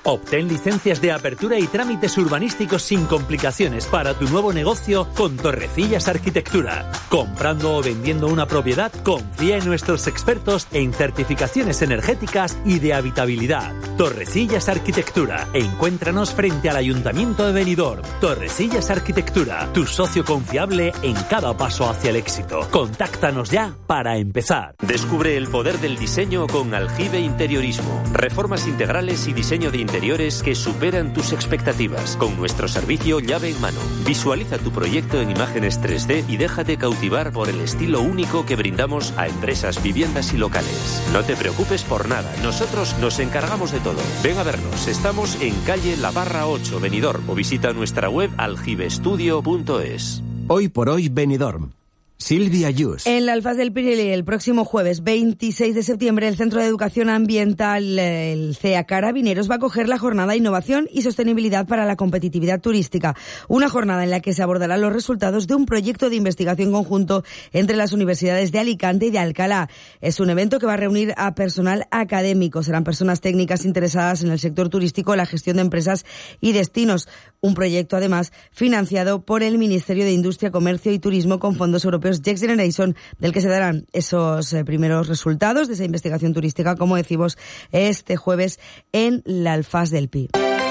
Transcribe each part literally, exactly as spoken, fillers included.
Obtén licencias de apertura y trámites urbanísticos sin complicaciones para tu nuevo negocio con Torrecillas Arquitectura. Comprando o vendiendo una propiedad, confía en nuestros expertos en certificaciones energéticas y de habitabilidad. Torrecillas Arquitectura. Encuéntranos frente al Ayuntamiento de Benidorm. Torrecillas Arquitectura, tu socio confiable en cada paso hacia el éxito. Contáctanos ya para empezar. Descubre el poder del diseño con Aljibe Interiorismo. Reformas integrales y diseño de interiores que superan tus expectativas. Con nuestro servicio llave en mano. Visualiza tu proyecto en imágenes tres D y déjate cautivar por el estilo único que brindamos a empresas, viviendas y locales. No te preocupes por nada, nosotros nos encargamos de todo. Ven a vernos, estamos en calle La Barra ocho, Benidorm, o visita nuestra web aljibestudio punto es. Hoy por hoy, Benidorm. Silvia Yus. En la Alfaz del Pi, el próximo jueves veintiséis de septiembre, el Centro de Educación Ambiental, el C E A Carabineros, va a acoger la jornada Innovación y Sostenibilidad para la Competitividad Turística. Una jornada en la que se abordarán los resultados de un proyecto de investigación conjunto entre las universidades de Alicante y de Alcalá. Es un evento que va a reunir a personal académico. Serán personas técnicas interesadas en el sector turístico, la gestión de empresas y destinos. Un proyecto, además, financiado por el Ministerio de Industria, Comercio y Turismo con fondos europeos Next Generation, del que se darán esos eh, primeros resultados de esa investigación turística, como decimos, este jueves en la Alfaz del Pi.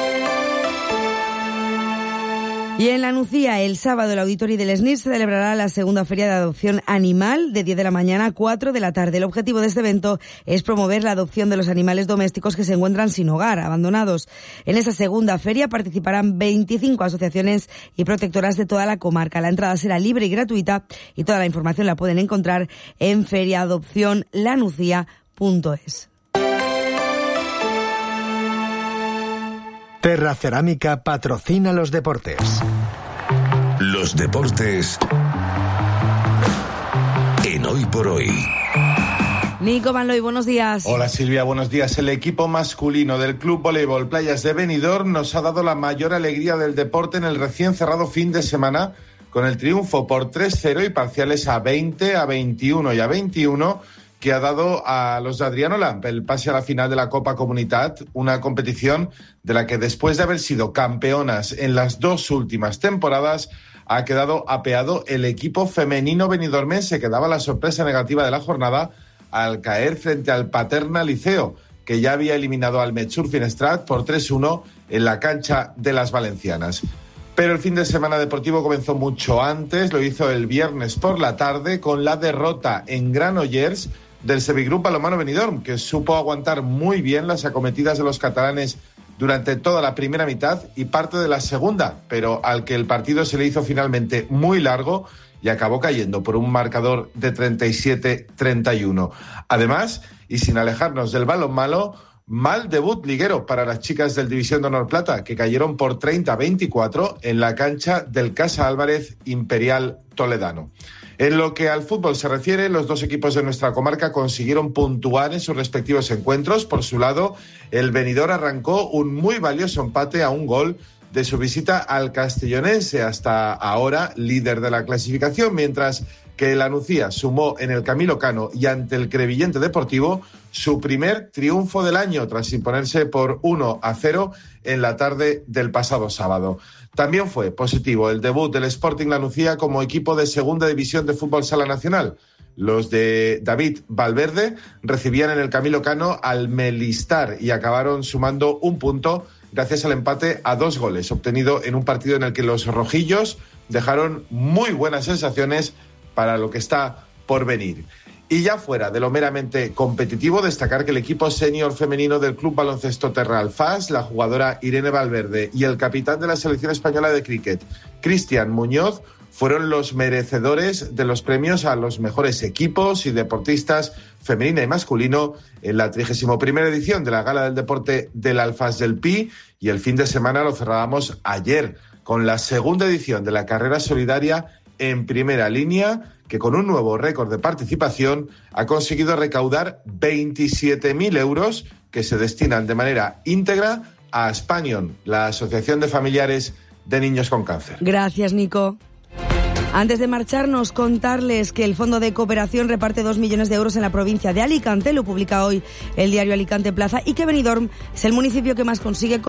Y en la Nucía, el sábado, el Auditorio del S N I R se celebrará la segunda Feria de Adopción Animal de diez de la mañana a cuatro de la tarde. El objetivo de este evento es promover la adopción de los animales domésticos que se encuentran sin hogar, abandonados. En esa segunda feria participarán veinticinco asociaciones y protectoras de toda la comarca. La entrada será libre y gratuita y toda la información la pueden encontrar en feria adopción lanucía punto es. Terracerámica patrocina los deportes. Los deportes en Hoy por Hoy. Nico Manloy, buenos días. Hola Silvia, buenos días. El equipo masculino del Club Voleibol Playas de Benidorm nos ha dado la mayor alegría del deporte en el recién cerrado fin de semana con el triunfo por tres cero y parciales a veinte, a veintiuno y a veintiuno que ha dado a los de Adriano Lamp el pase a la final de la Copa Comunitat, una competición de la que después de haber sido campeonas en las dos últimas temporadas ha quedado apeado el equipo femenino benidormense, que daba la sorpresa negativa de la jornada al caer frente al Paterna Liceo, que ya había eliminado al Metxur Finestrat por tres uno en la cancha de las valencianas. Pero el fin de semana deportivo comenzó mucho antes, lo hizo el viernes por la tarde con la derrota en Granollers del Sevigroup Balonmano Benidorm, que supo aguantar muy bien las acometidas de los catalanes durante toda la primera mitad y parte de la segunda, pero al que el partido se le hizo finalmente muy largo y acabó cayendo por un marcador de treinta y siete a treinta y uno. Además, y sin alejarnos del balonmano, mal debut liguero para las chicas del División de Honor Plata, que cayeron por treinta a veinticuatro en la cancha del Casa Álvarez Imperial Toledano. En lo que al fútbol se refiere, los dos equipos de nuestra comarca consiguieron puntuar en sus respectivos encuentros. Por su lado, el Benidorm arrancó un muy valioso empate a un gol de su visita al Castellonense, hasta ahora líder de la clasificación, mientras que la Nucía sumó en el Camilo Cano y ante el Crevillente Deportivo su primer triunfo del año, tras imponerse por uno a cero en la tarde del pasado sábado. También fue positivo el debut del Sporting La Nucía como equipo de segunda división de fútbol sala nacional. Los de David Valverde recibían en el Camilo Cano al Melistar y acabaron sumando un punto gracias al empate a dos goles obtenido en un partido en el que los rojillos dejaron muy buenas sensaciones para lo que está por venir. Y ya fuera de lo meramente competitivo, destacar que el equipo senior femenino del Club Baloncesto Terra Alfás, la jugadora Irene Valverde y el capitán de la selección española de críquet, Cristian Muñoz, fueron los merecedores de los premios a los mejores equipos y deportistas femenina y masculino en la trigésima primera edición de la Gala del Deporte del Alfás del Pi, y el fin de semana lo cerrábamos ayer con la segunda edición de la carrera solidaria en primera línea, que con un nuevo récord de participación ha conseguido recaudar veintisiete mil euros que se destinan de manera íntegra a Aspanion, la Asociación de Familiares de Niños con Cáncer. Gracias, Nico. Antes de marcharnos, contarles que el Fondo de Cooperación reparte dos millones de euros en la provincia de Alicante, lo publica hoy el diario Alicante Plaza, y que Benidorm es el municipio que más consigue